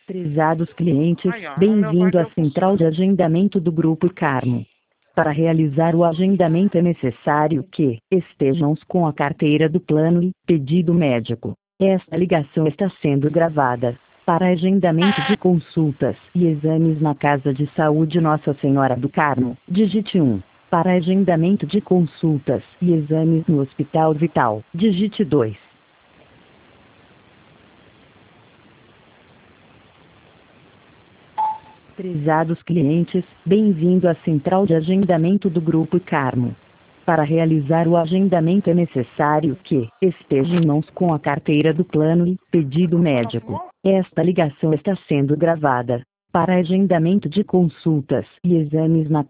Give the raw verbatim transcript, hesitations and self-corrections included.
Prezados clientes, Aí, ó, no meu bem-vindo à quarto central de agendamento do Grupo Carmo. Para realizar o agendamento é necessário que estejam com a carteira do plano e pedido médico. Esta ligação está sendo gravada. Para agendamento de consultas e exames na Casa de Saúde Nossa Senhora do Carmo, digite um. Para agendamento de consultas e exames no Hospital Vital, digite dois. Prezados clientes, bem-vindo à central de agendamento do Grupo Carmo. Para realizar o agendamento é necessário que esteja em mãos com a carteira do plano e pedido médico. Esta ligação está sendo gravada. Para agendamento de consultas e exames na